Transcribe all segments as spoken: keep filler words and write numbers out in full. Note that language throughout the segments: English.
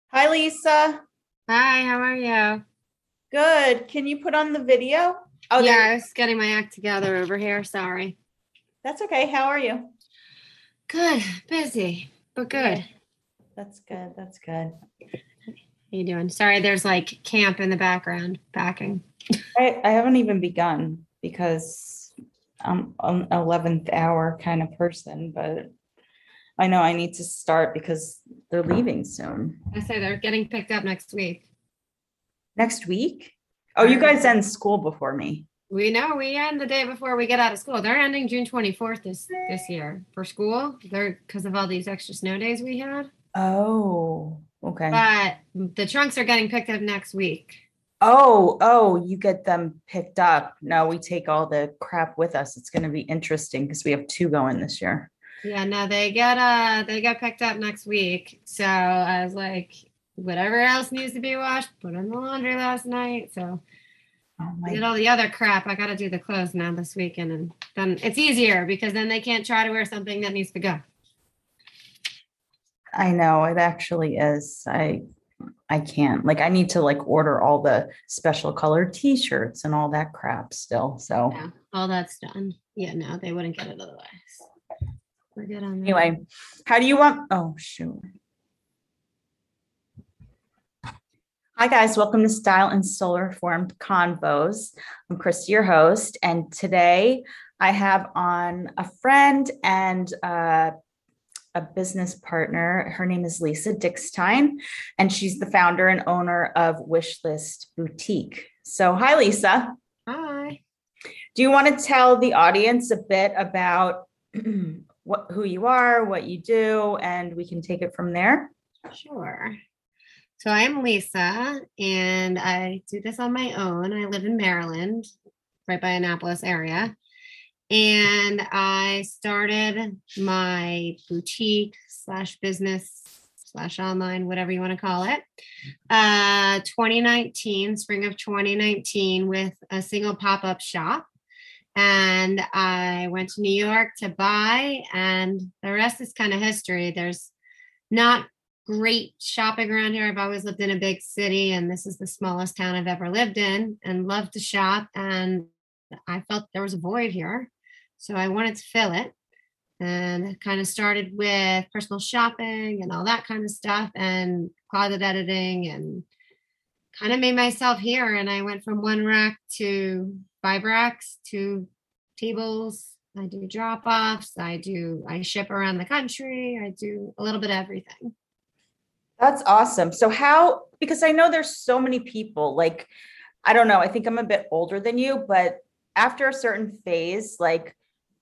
Hi, Lisa. Hi, how are you? Good. Can you put on the video? Oh, Yeah, there. I was getting my act together over here. Sorry. That's okay. How are you? Good, busy, but good. Yeah, How that's good. That's good. you doing? Sorry, there's like camp in the background packing. I, I haven't even begun because I'm an eleventh hour kind of person, but I know I need to start because they're leaving soon. I say they're getting picked up next week. Next week? Oh, you Our, guys end school before me. we know we end the day before we get out of school. They're ending June twenty-fourth this this year for school. They're because of all these extra snow days we had. Oh, okay. But the trunks are getting picked up next week. Oh, oh, you get them picked up. No, we take all the crap with us. It's going to be interesting because we have two going this year. Yeah, no, they get uh they get picked up next week. So I was like, whatever else needs to be washed, put in the laundry last night. So Oh I did my, all the other crap. I gotta do the clothes now this weekend, and then it's easier because then they can't try to wear something that needs to go. I know it actually is. I I can't. Like I need to like order all the special colored t-shirts and all that crap still. So Yeah, all that's done. Yeah, no, they wouldn't get it otherwise. We're good on that. anyway, how do you want? Oh shoot. Hi guys, welcome to Style and Solar Formed Convos. I'm Christy, your host, and today I have on a friend and uh, a business partner. Her name is Lisa Dickstein, and she's the founder and owner of Wishlist Boutique. So, hi, Lisa. Hi. Do you want to tell the audience a bit about what who you are, what you do, and we can take it from there? Sure. So I am Lisa, and I do this on my own. I live in Maryland, right by Annapolis area. And I started my boutique slash business slash online, whatever you want to call it, uh, twenty nineteen, spring of twenty nineteen, with a single pop up shop. And I went to New York to buy, and the rest is kind of history. There's not great shopping around here. I've always lived in a big city, and this is the smallest town I've ever lived in, and loved to shop. And I felt there was a void here. So I wanted to fill it, and it kind of started with personal shopping and all that kind of stuff and closet editing, and kind of made myself here. And I went from one rack to five racks to tables. I do drop offs. I do, I ship around the country. I do a little bit of everything. That's awesome. So, how, because I know there's so many people, like, I don't know, I think I'm a bit older than you, but after a certain phase, like,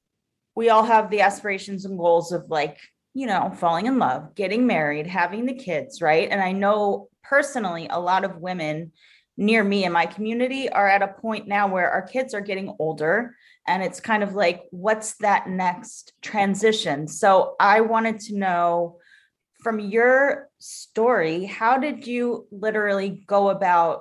we all have the aspirations and goals of like, you know, falling in love, getting married, having the kids, right? And I know personally a lot of women near me in my community are at a point now where our kids are getting older and it's kind of like what's that next transition. So I wanted to know from your story, how did you literally go about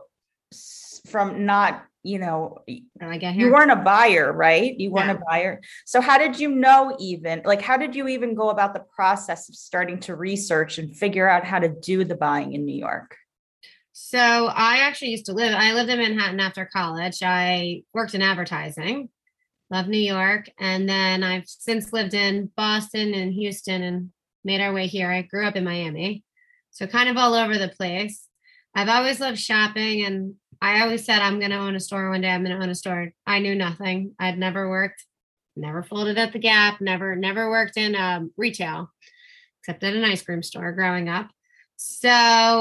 from not, you know, How I get you here? weren't a buyer, right? You weren't a No. buyer. So how did you know even, like, how did you even go about the process of starting to research and figure out how to do the buying in New York? So I actually used to live, I lived in Manhattan after college. I worked in advertising, love New York. And then I've since lived in Boston and Houston and made our way here. I grew up in Miami. So kind of all over the place. I've always loved shopping, and I always said I'm going to own a store one day. I'm going to own a store. I knew nothing. I'd never worked, never folded at the Gap, never, never worked in um, retail except at an ice cream store growing up. So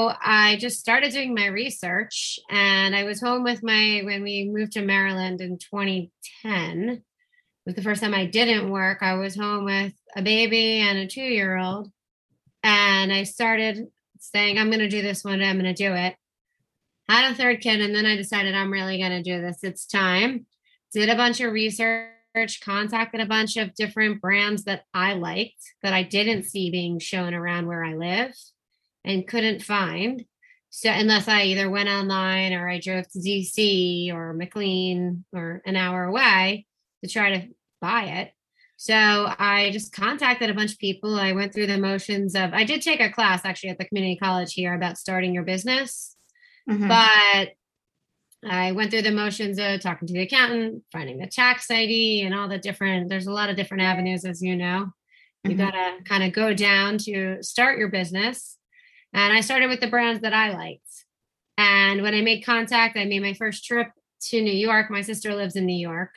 I just started doing my research, and I was home with my, when we moved to Maryland in twenty ten, it was the first time I didn't work. I was home with a baby and a two year old. And I started saying, I'm going to do this one day. I'm going to do it. Had a third kid. And then I decided I'm really going to do this. It's time. Did a bunch of research, contacted a bunch of different brands that I liked that I didn't see being shown around where I live and couldn't find. So unless I either went online or I drove to D C or McLean or an hour away to try to buy it. So I just contacted a bunch of people. I went through the motions of, I did take a class actually at the community college here about starting your business, Mhm, but I went through the motions of talking to the accountant, finding the tax I D and all the different, there's a lot of different avenues, as you know. You got mhm, to kind of go down to start your business. And I started with the brands that I liked. And when I made contact, I made my first trip to New York. My sister lives in New York.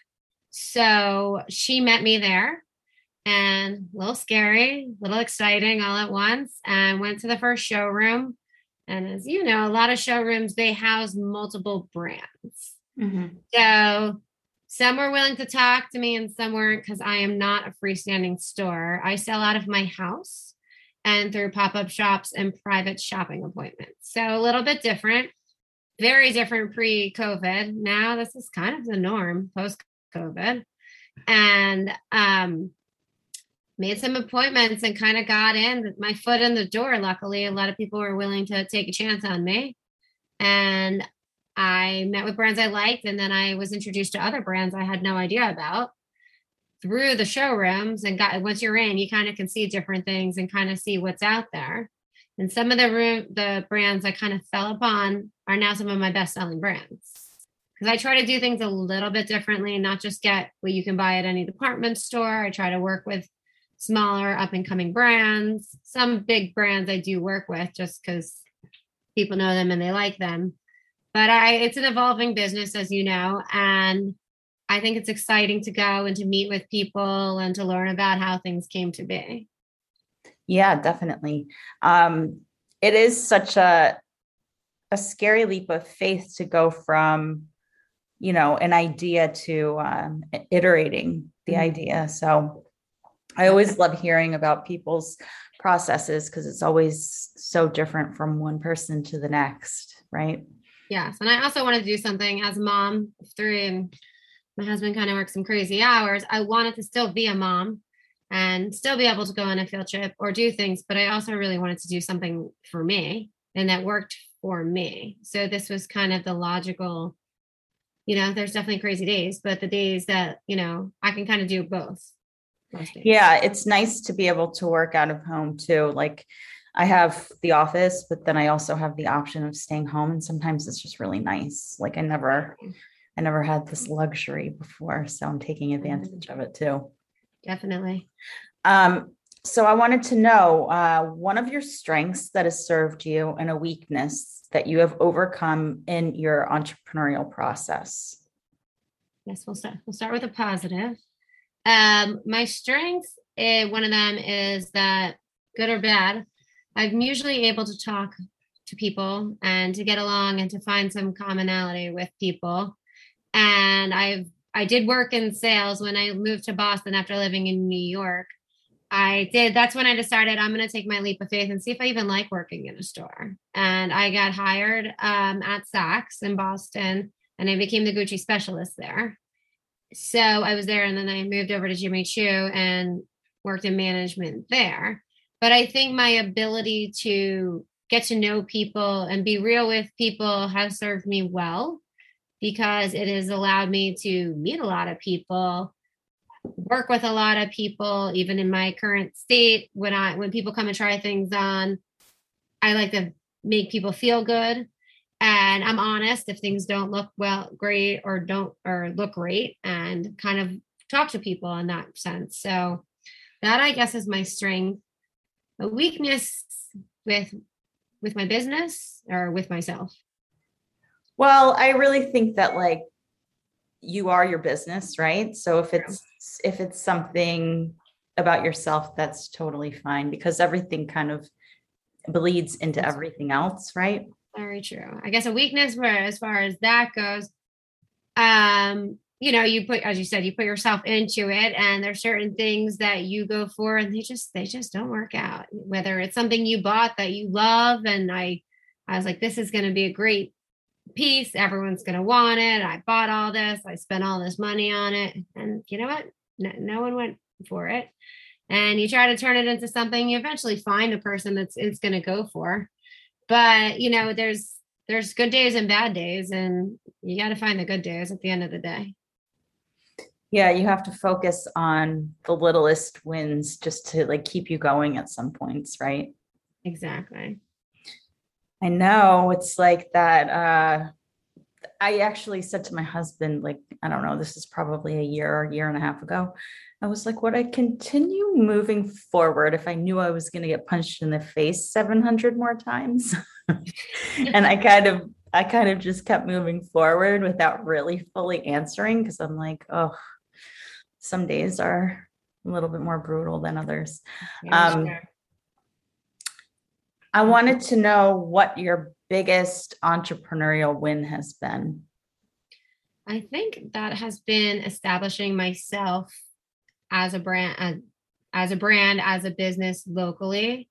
So she met me there and a little scary, a little exciting all at once, and went to the first showroom. And as you know, a lot of showrooms, they house multiple brands. mhm. So some were willing to talk to me and some weren't because I am not a freestanding store. I sell out of my house and through pop-up shops and private shopping appointments. So a little bit different, very different pre-COVID. Now this is kind of the norm post-COVID. And um made some appointments and kind of got in my foot in the door. Luckily, a lot of people were willing to take a chance on me. And I met with brands I liked, and then I was introduced to other brands I had no idea about through the showrooms. And got once you're in, you kind of can see different things and kind of see what's out there. And some of the room, the brands I kind of fell upon are now some of my best selling brands. Because I try to do things a little bit differently, not just get what you can buy at any department store. I try to work with smaller up and coming brands. Some big brands I do work with just because people know them and they like them. But I it's an evolving business, as you know, and I think it's exciting to go and to meet with people and to learn about how things came to be. Yeah, definitely. Um, it is such a a scary leap of faith to go from, you know, an idea to um, iterating the Mhm. idea. So I Yep. always love hearing about people's processes because it's always so different from one person to the next, right? Yes. And I also wanted to do something as a mom of three, and my husband kind of works some crazy hours. I wanted to still be a mom and still be able to go on a field trip or do things, but I also really wanted to do something for me and that worked for me. So this was kind of the logical, you know, there's definitely crazy days, but the days that, you know, I can kind of do both most days. Yeah, it's nice to be able to work out of home too. Like I have the office, but then I also have the option of staying home. And sometimes it's just really nice. Like I never, I never had this luxury before. So I'm taking Mhm. advantage of it too. Definitely. Um, so I wanted to know uh, one of your strengths that has served you and a weakness that you have overcome in your entrepreneurial process. Yes, we'll start. We'll start with a positive. Um, my strengths, eh, one of them is that good or bad, I'm usually able to talk to people and to get along and to find some commonality with people. And I've I did work in sales when I moved to Boston after living in New York. I did. That's when I decided I'm going to take my leap of faith and see if I even like working in a store. And I got hired um, at Saks in Boston, and I became the Gucci specialist there. So I was there, and then I moved over to Jimmy Choo and worked in management there. But I think my ability to get to know people and be real with people has served me well because it has allowed me to meet a lot of people, work with a lot of people, even in my current state. When I when people come and try things on, I like to make people feel good. And I'm honest if things don't look well, great, or don't or look great, and kind of talk to people in that sense. So that I guess is my strength. A weakness with with my business or with myself. Well, I really think that like you are your business, right? So if it's if it's something about yourself, that's totally fine because everything kind of bleeds into That's everything else, right? very true. I guess a weakness where as far as that goes, um you know, you put, as you said, you put yourself into it, and there's certain things that you go for and they just they just don't work out, whether it's something you bought that you love. And i i was like, this is going to be a great piece, everyone's going to want it, I bought all this, I spent all this money on it, and you know what, no, no one went for it. And you try to turn it into something, you eventually find a person that's it's going to go for. But you know, there's there's good days and bad days, and you got to find the good days at the end of the day. Yeah, you have to focus on the littlest wins just to like keep you going at some points, right? Exactly. I know it's like that. Uh, I actually said to my husband, like, I don't know, this is probably a year, year and a half ago. I was like, would I continue moving forward if I knew I was going to get punched in the face seven hundred more times? And I kind of, I kind of just kept moving forward without really fully answering because I'm like, oh, some days are a little bit more brutal than others. Very Um, sure. I wanted to know what your biggest entrepreneurial win has been. I think that has been establishing myself as a brand, as, as a brand, as a business locally.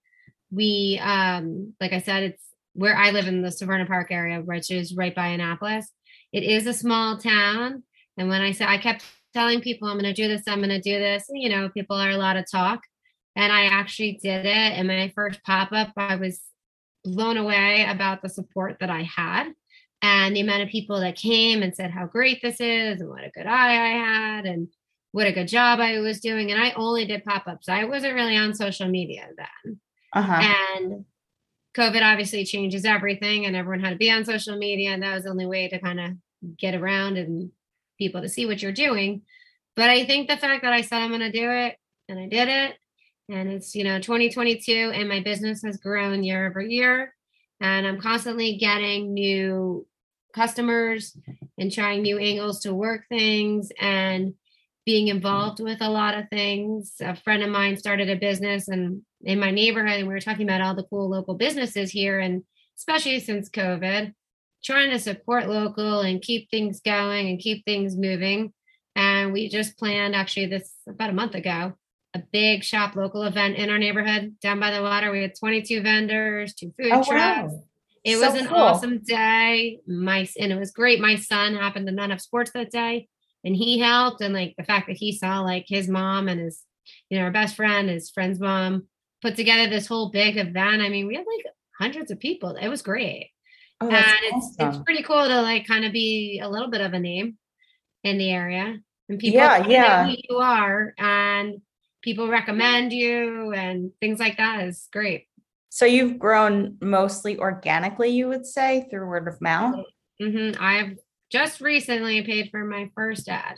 We, um, like I said, it's where I live in the Severna Park area, which is right by Annapolis. It is a small town. And when I said, I kept telling people, I'm going to do this, I'm going to do this, you know, people are allowed to talk. And I actually did it. And my first pop up, I was blown away about the support that I had and the amount of people that came and said how great this is and what a good eye I had and what a good job I was doing. And I only did pop ups. I wasn't really on social media then. Uh-huh. And COVID obviously changes everything, and everyone had to be on social media. And that was the only way to kind of get around and people to see what you're doing. But I think the fact that I said I'm going to do it and I did it, and it's, you know, twenty twenty-two, and my business has grown year over year. And I'm constantly getting new customers and trying new angles to work things and being involved with a lot of things. A friend of mine started a business and in my neighborhood, and we were talking about all the cool local businesses here. And especially since COVID, trying to support local and keep things going and keep things moving. And we just planned actually this about a month ago, a big shop local event in our neighborhood down by the water. We had twenty-two vendors, two food Oh, trucks. wow. It So was an cool. awesome day. My and it was great. My son happened to not have sports that day, and he helped. And like the fact that he saw like his mom and his, you know, our best friend, his friend's mom, put together this whole big event. I mean, we had like hundreds of people. It was great, Oh, and that's it's it's awesome. pretty cool to like kind of be a little bit of a name in the area, and people Yeah, kind of know who yeah. you are, and people recommend you, and things like that is great. So you've grown mostly organically, you would say, through word of mouth? hmm I've just recently paid for my first ad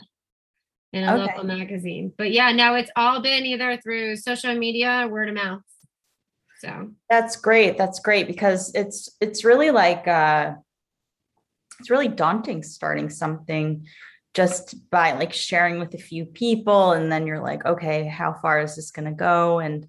in a local Okay. magazine. But yeah, no, it's all been either through social media or word of mouth. So That's great. That's great because it's it's really like uh it's really daunting starting something just by like sharing with a few people and then you're like, okay, how far is this going to go? And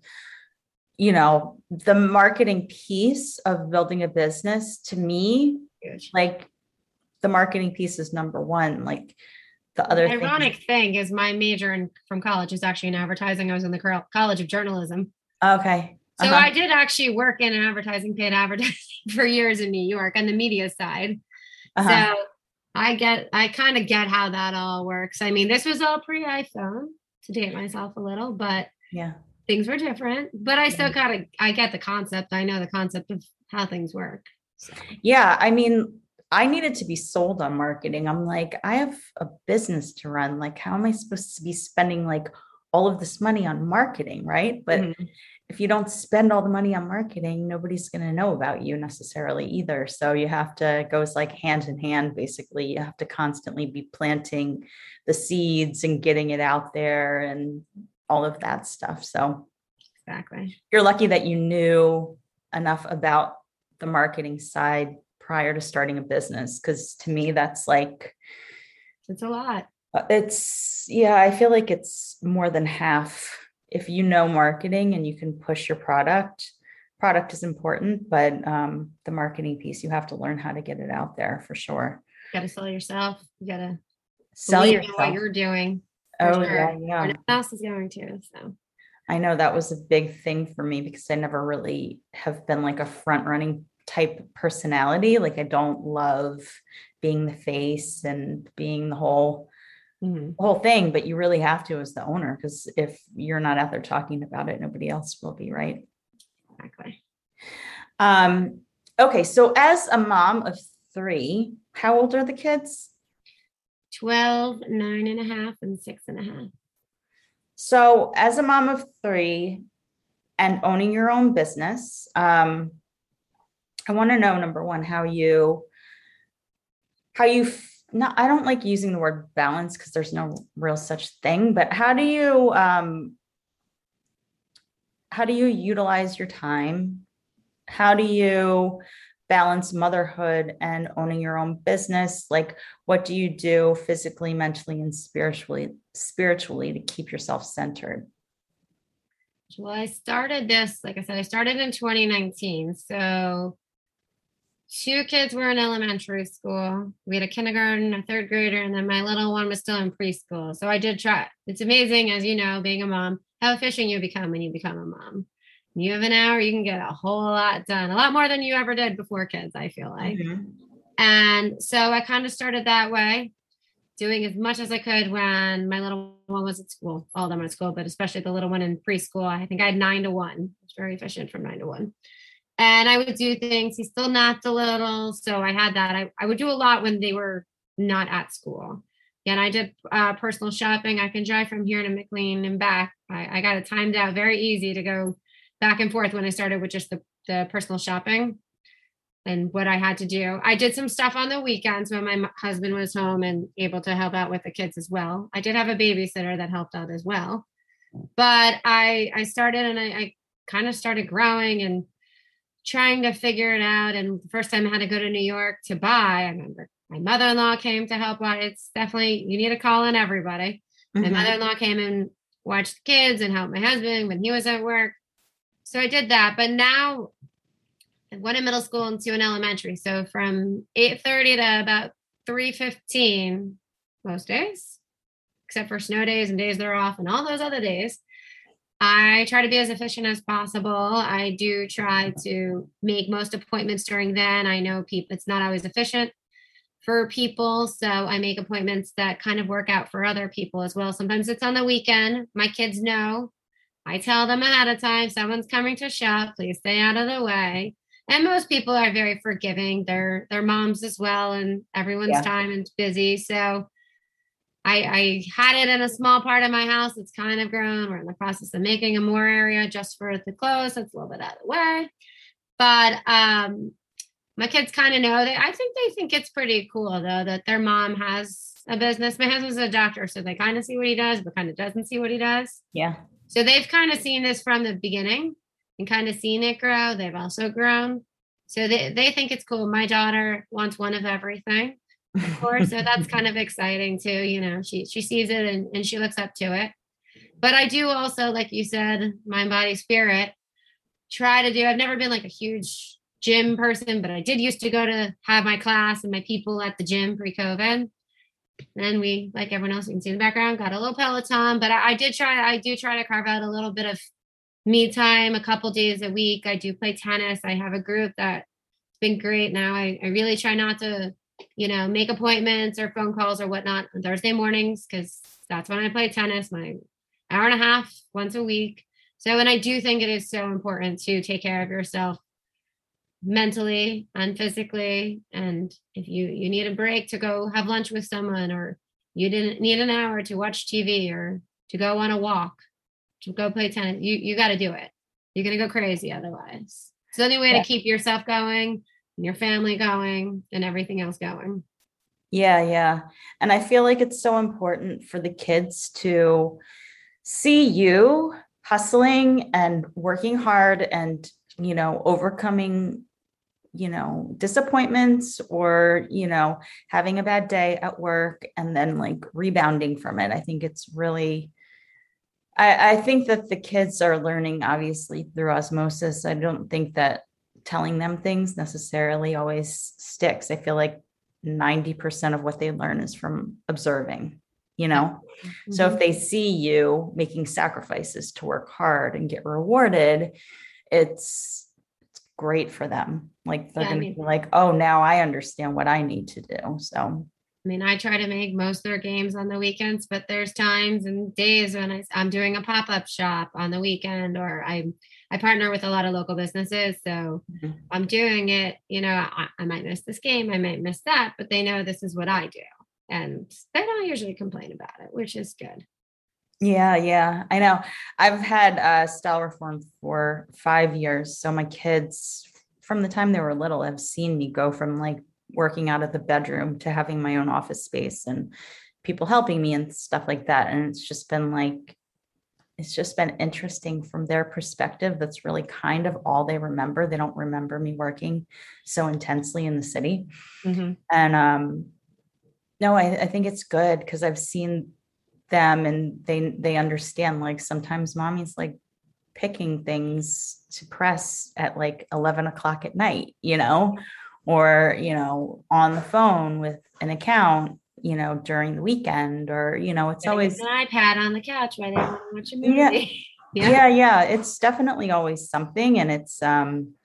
you know, the marketing piece of building a business to me, huge. like the marketing piece is number one. Like the The other things. ironic thing is my major in, from college is actually in advertising. I was in the College of Journalism. Okay. So I Uh-huh. did actually work in advertising, paid advertising for years in New York on the media side. Uh-huh. So I get, I kind of get how that all works. I mean, this was all pre iPhone to date myself a little, but Yeah. things were different. But I Yeah. still kind of, I get the concept. I know the concept of how things work. So Yeah, I mean, I needed to be sold on marketing. I'm like, I have a business to run. Like, how am I supposed to be spending like all of this money on marketing, right? But mhm, if you don't spend all the money on marketing, nobody's going to know about you necessarily either. So you have to it goes like hand in hand, basically. You have to constantly be planting the seeds and getting it out there and all of that stuff. So exactly. you're lucky that you knew enough about the marketing side prior to starting a business. Cause to me, that's like, It's a lot. uh, it's, yeah, I feel like it's more than half. If you know marketing and you can push your product, product is important, but um, the marketing piece, you have to learn how to get it out there for sure. You got to sell yourself. You got to Sell believe in what yourself. you're doing for Oh, sure. yeah, Or yeah. no one else is going to. So I know that was a big thing for me because I never really have been like a front running type personality. Like I don't love being the face and being the whole mhm, whole thing, but you really have to as the owner because if you're not out there talking about it, nobody else will be, right? exactly. Um, okay, so as a mom of three, how old are the kids? twelve, nine and a half, and six and a half. So as a mom of three and owning your own business, um, I want to know, number one, how you, how you, f- not, I don't like using the word balance because there's no real such thing, but how do you, um, how do you utilize your time? How do you balance motherhood and owning your own business? Like, what do you do physically, mentally, and spiritually, spiritually to keep yourself centered? Well, I started this, like I said, I started in twenty nineteen. So two kids were in elementary school. We had a kindergarten, a third grader, and then my little one was still in preschool. So I did try. It's amazing, as you know, being a mom, how efficient you become when you become a mom. You have an hour, you can get a whole lot done, a lot more than you ever did before kids, I feel like. Mhm. And so I kind of started that way, doing as much as I could when my little one was at school, all of them at school, but especially the little one in preschool. I think I had nine to one. It's very efficient from nine to one. And I would do things. He still napped a little. So I had that. I, I would do a lot when they were not at school. And I did uh, personal shopping. I can drive from here to McLean and back. I, I got it timed out very easy to go back and forth when I started with just the, the personal shopping and what I had to do. I did some stuff on the weekends when my husband was home and able to help out with the kids as well. I did have a babysitter that helped out as well. But I I started and I, I kind of started growing and trying to figure it out. And the first time I had to go to New York to buy, I remember my mother-in-law came to help out. It's definitely, you need to call in everybody. My Mhm. mother-in-law came and watched the kids and helped my husband when he was at work. So I did that. But now I went in middle school and two in elementary. So from eight thirty to about three fifteen most days, except for snow days and days they're off and all those other days, I try to be as efficient as possible. I do try to make most appointments during then. I know people, it's not always efficient for people. So I make appointments that kind of work out for other people as well. Sometimes it's on the weekend. My kids know. I tell them ahead of time, someone's coming to shop, please stay out of the way. And most people are very forgiving. They're they're moms as well, and everyone's Yeah. time is busy. So I, I had it in a small part of my house. It's kind of grown. We're in the process of making a more area just for the clothes. It's a little bit out of the way. But um, my kids kind of know that. I think they think it's pretty cool though that their mom has a business. My husband's a doctor, so they kind of see what he does, but kind of doesn't see what he does. Yeah. So they've kind of seen this from the beginning and kind of seen it grow. They've also grown. So they, they think it's cool. My daughter wants one of everything, of course. So that's kind of exciting too. You know, she she sees it and, and she looks up to it. But I do also, like you said, mind, body, spirit, try to do. I've never been like a huge gym person, but I did used to go to have my class and my people at the gym pre-COVID. Then we, like everyone else, you can see in the background, got a little Peloton, but I, I did try, I do try to carve out a little bit of me time a couple days a week. I do play tennis. I have a group that's been great now. I, I really try not to, you know, make appointments or phone calls or whatnot on Thursday mornings because that's when I play tennis, my hour and a half once a week. So, and I do think it is so important to take care of yourself mentally and physically. And if you you need a break to go have lunch with someone, or you didn't need an hour to watch T V or to go on a walk, to go play tennis, you you got to do it. You're gonna go crazy otherwise. It's the only way Yeah. to keep yourself going, and your family going, and everything else going. Yeah, yeah. And I feel like it's so important for the kids to see you hustling and working hard and, you know, overcoming, you know, disappointments or, you know, having a bad day at work and then like rebounding from it. I think it's really, I, I think that the kids are learning obviously through osmosis. I don't think that telling them things necessarily always sticks. I feel like ninety percent of what they learn is from observing, you know? Mm-hmm. So if they see you making sacrifices to work hard and get rewarded, it's, it's great for them. Like they're Yeah, I going to mean, be like, oh, now I understand what I need to do. So I mean, I try to make most of their games on the weekends, but there's times and days when I, I'm doing a pop-up shop on the weekend, or I I partner with a lot of local businesses. So mhm. I'm doing it, you know, I, I might miss this game, I might miss that, but they know this is what I do. and they don't usually complain about it, which is good. Yeah, yeah, I know. I've had uh, style reform for five years. So my kids, from the time they were little, have seen me go from like working out of the bedroom to having my own office space and people helping me and stuff like that. And it's just been like, it's just been interesting from their perspective. That's really kind of all they remember. They don't remember me working so intensely in the city. Mhm. And um, no, I, I think it's good because I've seen them and they they understand like sometimes mommy's like picking things to press at like eleven o'clock at night, you know, or you know, on the phone with an account, you know, during the weekend, or you know, it's Gotta get always an iPad on the couch while they want to watch a yeah, movie. Yeah. yeah, yeah. It's definitely always something, and it's um,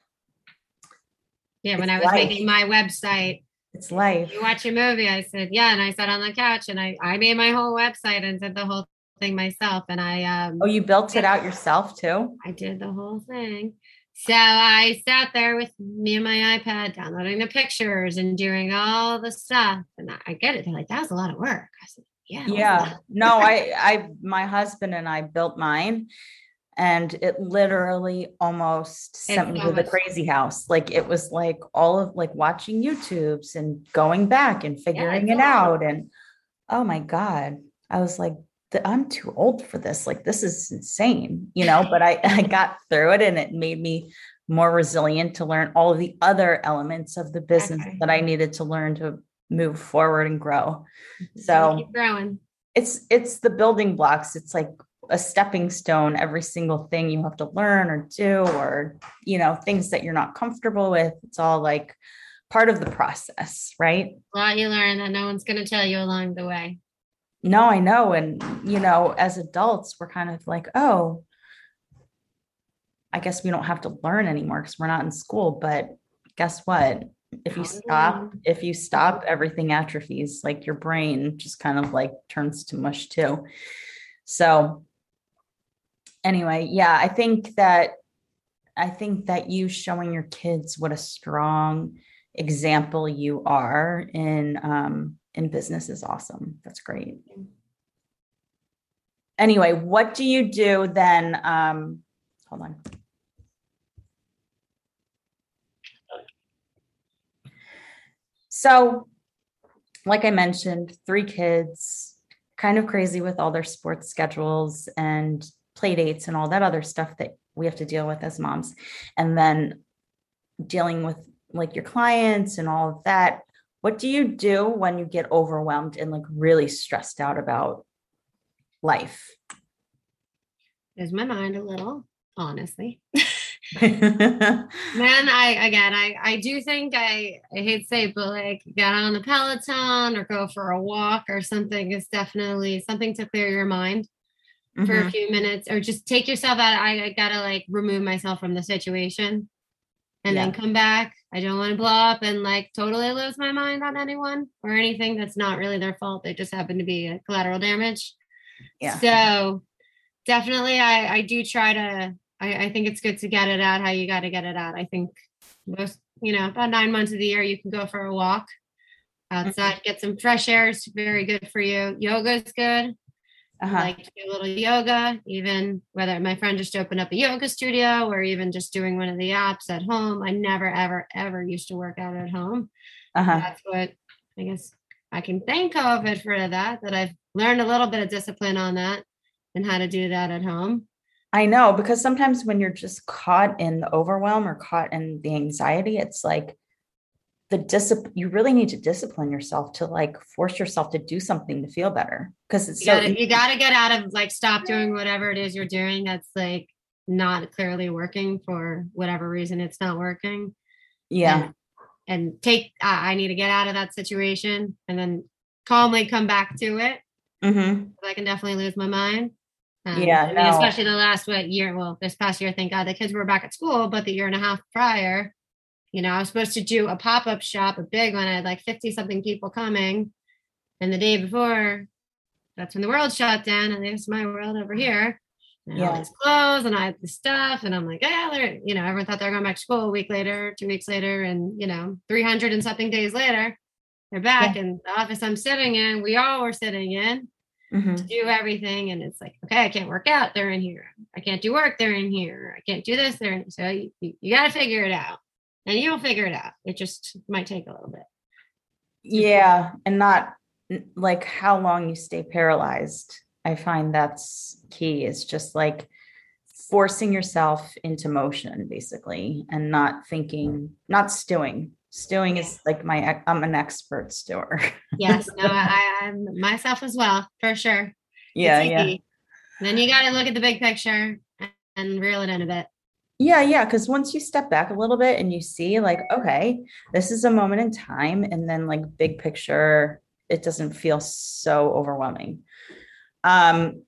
Yeah. When it's I was life. making my website, It's they said, life. you watch a movie. I said, yeah. And I sat on the couch and I, I made my whole website and did the whole thing myself. And I, Oh, um, you built it out yourself too? I did the whole thing. So I sat there with me and my iPad, downloading the pictures and doing all the stuff. And I, I get it. They're like, that was a lot of work. I said, yeah, it was a lot Yeah. of No, work. I, I, my husband and I built mine, and it literally almost sent It's me so to the much. crazy house. Like it was like all of like watching YouTubes and going back and Yeah, figuring it's it a lot. out. And oh my God, I was like, "Th- I'm too old for this. Like this is insane, you know, but I, I got through it and it made me more resilient to learn all of the other elements of the business Okay. that I needed to learn to move forward and grow. Gotta keep So growing. it's it's the building blocks. It's like a stepping stone. Every single thing you have to learn or do, or you know, things that you're not comfortable with. It's all like part of the process, right? A lot you learn that no one's gonna tell you along the way. No, I know. And you know, as adults, we're kind of like, oh, I guess we don't have to learn anymore because we're not in school. But guess what? If you Now we're stop, learning. if you stop, everything atrophies. Like your brain just kind of like turns to mush too. So anyway, yeah, I think that I think that you showing your kids what a strong example you are in um, in business is awesome. That's great. Anyway, what do you do then? Um, hold on. So, like I mentioned, three kids, kind of crazy with all their sports schedules and play dates and all that other stuff that we have to deal with as moms. And then dealing with like your clients and all of that. What do you do when you get overwhelmed and like really stressed out about life? There's my mind a little, honestly. uh-huh. Man, I again, I I do think I I hate to say it, but like get on the Peloton or go for a walk or something is definitely something to clear your mind for a Mm-hmm. few minutes, or just take yourself out. I, I gotta like remove myself from the situation and then Yeah. come back. I don't want to blow up and like totally lose my mind on anyone or anything that's not really their fault. They just happen to be a collateral damage. Yeah. So definitely I, I do try to I, I think it's good to get it out how you got to get it out. I think most, you know, about nine months of the year you can go for a walk Mhm. outside, get some fresh air. It's very good for you. Yoga is good. I Uh-huh. like to do a little yoga, even whether my friend just opened up a yoga studio or even just doing one of the apps at home. I never, ever, ever used to work out at home. Uh-huh. That's what I guess I can thank COVID for that, that I've learned a little bit of discipline on that and how to do that at home. I know because sometimes when you're just caught in the overwhelm or caught in the anxiety, it's like the discipline, you really need to discipline yourself to like force yourself to do something to feel better because it's You so gotta you easy. gotta get out of like stop doing whatever it is you're doing that's like not clearly working for whatever reason it's not working. Yeah. And and take I I need to get out of that situation and then calmly come back to it. Mm-hmm. I can definitely lose my mind. Um, Yeah. I mean, No. especially the last what year, well, this past year, thank God the kids were back at school, but the year and a half prior, you know, I was supposed to do a pop-up shop, a big one. I had like fifty something people coming. And the day before, that's when the world shut down, and there's my world over here. And all Yeah. these clothes, and I had the stuff, and I'm like, yeah, they're, you know, everyone thought they were going back to school a week later, two weeks later, and you know, three hundred and something days later, they're Yeah. back in the office I'm sitting in. We all were sitting in to Hmm. do everything. And it's like, okay, I can't work out. They're in here. I can't do work. They're in here. I can't do this. They're in. So you, you, you got to figure it out, and you'll figure it out. It just might take a little bit. Yeah. And not like how long you stay paralyzed. I find that's key. It's just like forcing yourself into motion, basically, and not thinking, not stewing. Stewing Yeah. is like my, I'm an expert stewer. Yes. No, I, I'm myself as well, for sure. It's Yeah. Yeah. easy. Then you got to look at the big picture and reel it in a bit. Yeah, yeah, because once you step back a little bit and you see, like, okay, this is a moment in time, and then like big picture, it doesn't feel so overwhelming. Um,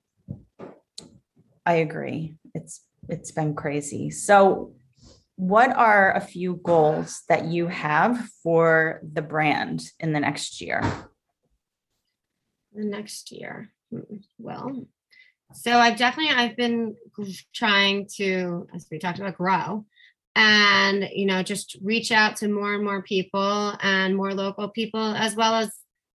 I agree. It's it's been crazy. So, what are a few goals that you have for the brand in the next year? The next year. Hmm, Well, so I've definitely I've been trying to, as we talked about, grow and you know just reach out to more and more people and more local people, as well as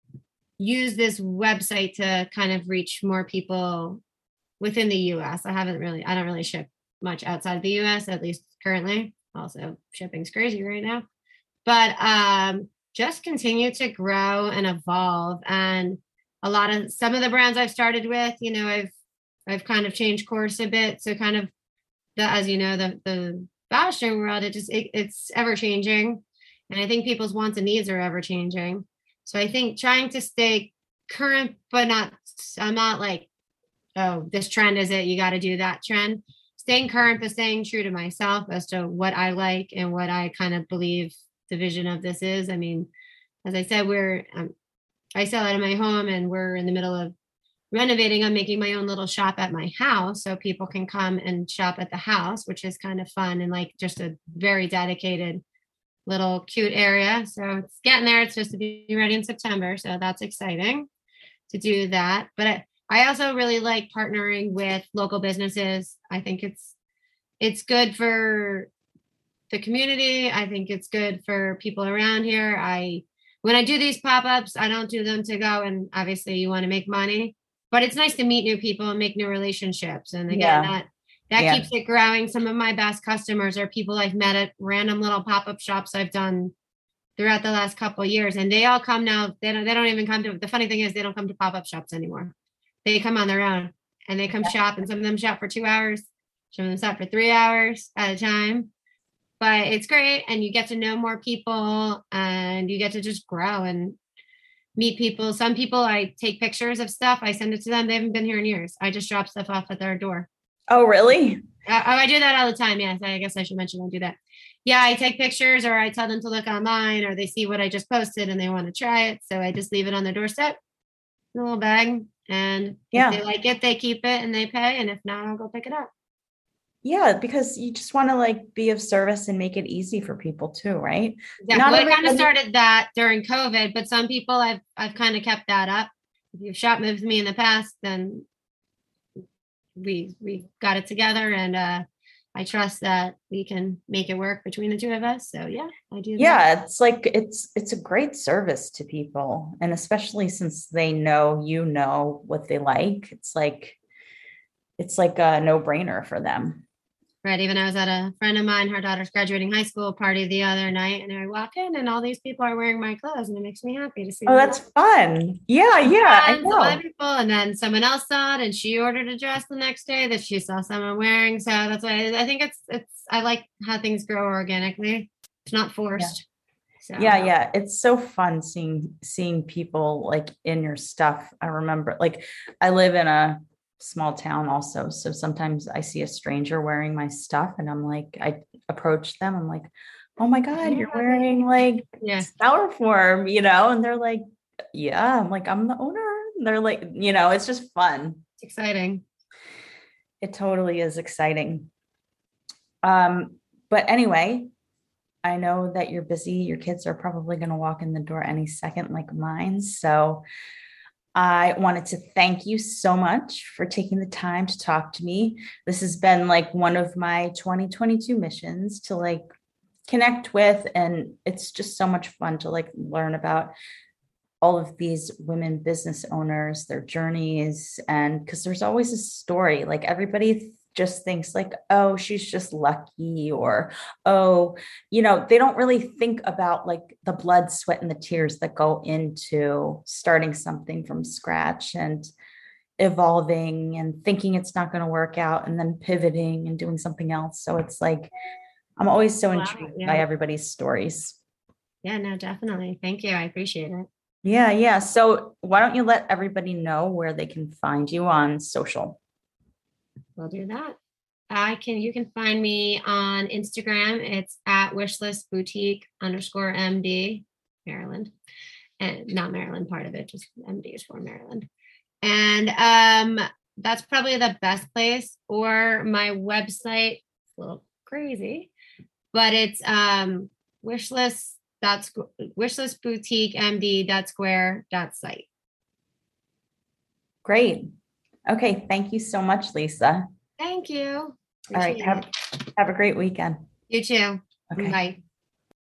use this website to kind of reach more people within the U S. I haven't really I don't really ship much outside of the U S, at least currently. Also, shipping's crazy right now. But um just continue to grow and evolve. And a lot of some of the brands I've started with, you know, I've I've kind of changed course a bit. So kind of the, as you know, the the fashion world, it just it, it's ever changing. And I think people's wants and needs are ever changing. So I think trying to stay current, but not I'm not like, oh, this trend is it, you got to do that trend. Staying current, but staying true to myself as to what I like and what I kind of believe the vision of this is. I mean, as I said, we're um, I sell out of my home, and we're in the middle of renovating. I'm making my own little shop at my house so people can come and shop at the house, which is kind of fun and like just a very dedicated little cute area. So it's getting there. It's supposed to be ready in September. So that's exciting to do that. But I, I also really like partnering with local businesses. I think it's it's good for the community. I think it's good for people around here. I when I do these pop-ups, I don't do them to go and obviously you want to make money, but it's nice to meet new people and make new relationships. And again, Yeah, that that yeah. keeps it growing. Some of my best customers are people I've met at random little pop-up shops I've done throughout the last couple of years. And they all come now. They don't they don't even come to the funny thing is they don't come to pop-up shops anymore. They come on their own and they come shop, and some of them shop for two hours, some of them shop for three hours at a time. But it's great, and you get to know more people, and you get to just grow and meet people. Some people, I take pictures of stuff, I send it to them. They haven't been here in years. I just drop stuff off at their door. Oh, really? I, I do that all the time. Yes, I guess I should mention I do that. Yeah, I take pictures, or I tell them to look online, or they see what I just posted and they want to try it. So I just leave it on their doorstep, in a little bag. And if they Yeah. like it, they keep it and they pay. And if not, I'll go pick it up. Yeah, because you just want to like be of service and make it easy for people too, right? Exactly. Not Well, I kind of everybody. started that during COVID, but some people I've I've kind of kept that up. If you've shopped with me in the past, then we we got it together, and uh, I trust that we can make it work between the two of us. So yeah, I do that. Yeah, it's like it's it's a great service to people, and especially since they know you know what they like, it's like it's like a no-brainer for them. Right. Even I was at a friend of mine, her daughter's graduating high school party the other night, and I walk in and all these people are wearing my clothes, and it makes me happy to see Oh, them. that's fun. Yeah, yeah, I Friends, some other know. people, and then someone else saw it, and she ordered a dress the next day that she saw someone wearing. So that's why I, I think it's it's. I like how things grow organically. It's not Yeah. forced. So Yeah, yeah. It's so fun seeing seeing people like in your stuff. I remember like I live in a small town also. So sometimes I see a stranger wearing my stuff and I'm like, I approach them. I'm like, oh my God, you're yeah, wearing like yeah, Sour Form, you know? And they're like, yeah. I'm like, I'm the owner. And they're like, you know, it's just fun. it's exciting. It totally is exciting. Um, but anyway, I know that you're busy. Your kids are probably going to walk in the door any second, like mine. So I wanted to thank you so much for taking the time to talk to me. This has been like one of my twenty twenty-two missions to like connect with, and it's just so much fun to like learn about all of these women business owners, their journeys, and because there's always a story, like everybody just thinks like, oh, she's just lucky, or oh, you know, they don't really think about like the blood, sweat, and the tears that go into starting something from scratch and evolving and thinking it's not going to work out and then pivoting and doing something else. So it's like I'm always so Wow, intrigued by yeah. everybody's stories. Yeah, no, definitely. Thank you. I appreciate it. Yeah, yeah. So why don't you let everybody know where they can find you on social? We'll do that. I can, you can find me on Instagram. It's at wishlist boutique underscore M D, Maryland. And not Maryland part of it, just M D is for Maryland. And um, that's probably the best place. Or my website, it's a little crazy, but it's um wishlist that's wishlist boutique md dot square dot site. Great. Okay. Thank you so much, Lisa. Thank you. All right. Appreciate Have, it. have a great weekend. You too. Okay. Bye.